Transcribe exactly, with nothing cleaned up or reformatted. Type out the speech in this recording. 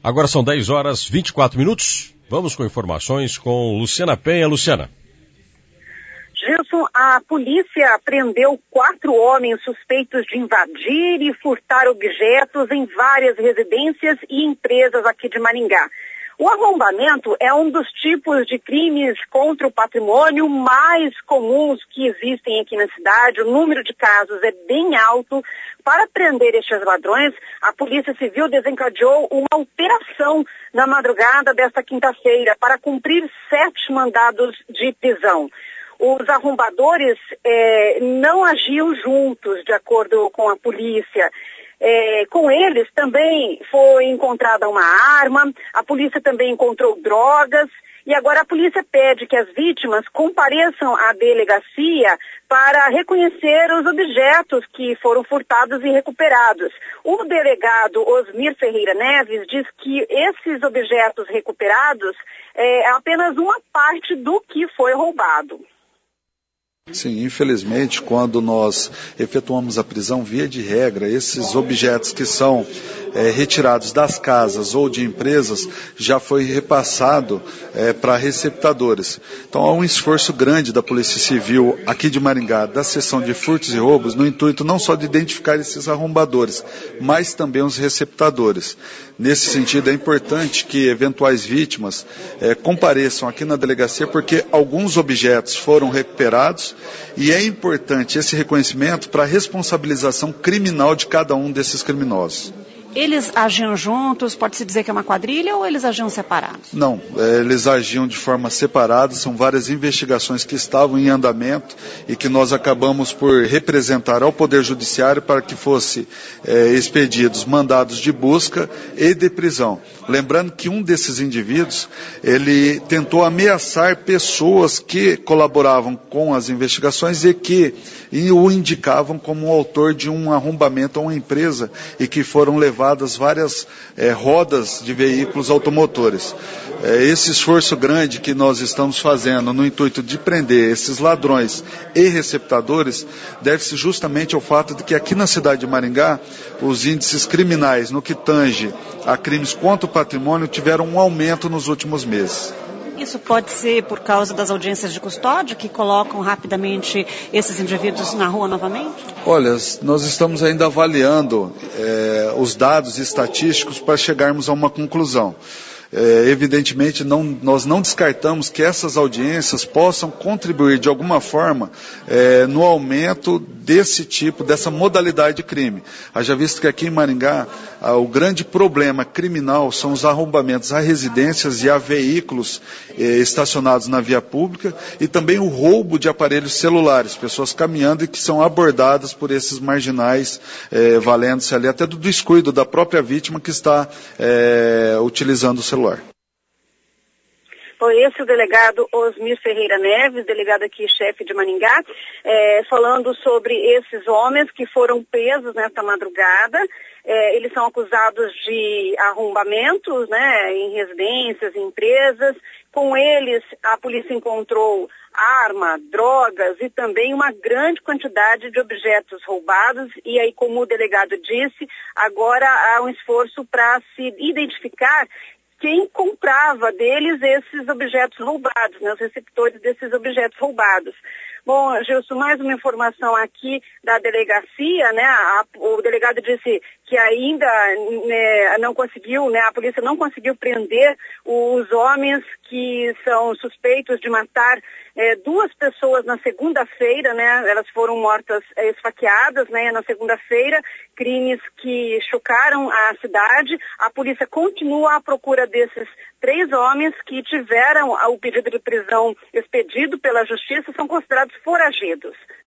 Agora são dez horas e vinte e quatro minutos. Vamos com informações com Luciana Penha. Luciana. Gilson, a polícia prendeu quatro homens suspeitos de invadir e furtar objetos em várias residências e empresas aqui de Maringá. O arrombamento é um dos tipos de crimes contra o patrimônio mais comuns que existem aqui na cidade. O número de casos é bem alto. Para prender estes ladrões, a Polícia Civil desencadeou uma operação na madrugada desta quinta-feira para cumprir sete mandados de prisão. Os arrombadores eh, não agiam juntos, de acordo com a polícia. É, com eles também foi encontrada uma arma, a polícia também encontrou drogas e agora a polícia pede que as vítimas compareçam à delegacia para reconhecer os objetos que foram furtados e recuperados. O delegado Osmir Ferreira Neves diz que esses objetos recuperados é apenas uma parte do que foi roubado. Sim, infelizmente, quando nós efetuamos a prisão, via de regra, esses objetos que são é, retirados das casas ou de empresas já foi repassado é, para receptadores. Então há um esforço grande da Polícia Civil aqui de Maringá, da seção de furtos e roubos, no intuito não só de identificar esses arrombadores, mas também os receptadores. Nesse sentido, é importante que eventuais vítimas é, compareçam aqui na delegacia, porque alguns objetos foram recuperados e é importante esse reconhecimento para a responsabilização criminal de cada um desses criminosos. Eles agiam juntos, pode-se dizer que é uma quadrilha, ou eles agiam separados? Não, eles agiam de forma separada, são várias investigações que estavam em andamento e que nós acabamos por representar ao Poder Judiciário para que fosse é, expedidos mandados de busca e de prisão. Lembrando que um desses indivíduos, ele tentou ameaçar pessoas que colaboravam com as investigações e que e o indicavam como autor de um arrombamento a uma empresa e que foram levadas várias é, rodas de veículos automotores. É, esse esforço grande que nós estamos fazendo no intuito de prender esses ladrões e receptadores deve-se justamente ao fato de que aqui na cidade de Maringá os índices criminais no que tange a crimes contra o patrimônio tiveram um aumento nos últimos meses. Isso pode ser por causa das audiências de custódia que colocam rapidamente esses indivíduos na rua novamente? Olha, nós estamos ainda avaliando é, os dados estatísticos para chegarmos a uma conclusão. É, evidentemente, não, nós não descartamos que essas audiências possam contribuir de alguma forma é, no aumento desse tipo, dessa modalidade de crime. Haja visto que aqui em Maringá, ah, o grande problema criminal são os arrombamentos a residências e a veículos eh, estacionados na via pública e também o roubo de aparelhos celulares, pessoas caminhando e que são abordadas por esses marginais, eh, valendo-se ali até do descuido da própria vítima que está eh, utilizando o celular. Foi esse o delegado Osmir Ferreira Neves, delegado aqui, chefe de Maringá, é, falando sobre esses homens que foram presos nesta madrugada. É, eles são acusados de arrombamentos, né, em residências, em empresas. Com eles, a polícia encontrou arma, drogas e também uma grande quantidade de objetos roubados. E aí, como o delegado disse, agora há um esforço para se identificar quem comprava deles esses objetos roubados, né, os receptores desses objetos roubados. Bom, Gilson, mais uma informação aqui da delegacia, né, a, o delegado disse que ainda né, não conseguiu, né, a polícia não conseguiu prender os homens que são suspeitos de matar é, duas pessoas na segunda-feira, né, elas foram mortas é, esfaqueadas, né, na segunda-feira, crimes que chocaram a cidade. A polícia continua à procura desses três homens que tiveram o pedido de prisão expedido pela justiça, são considerados foragidos.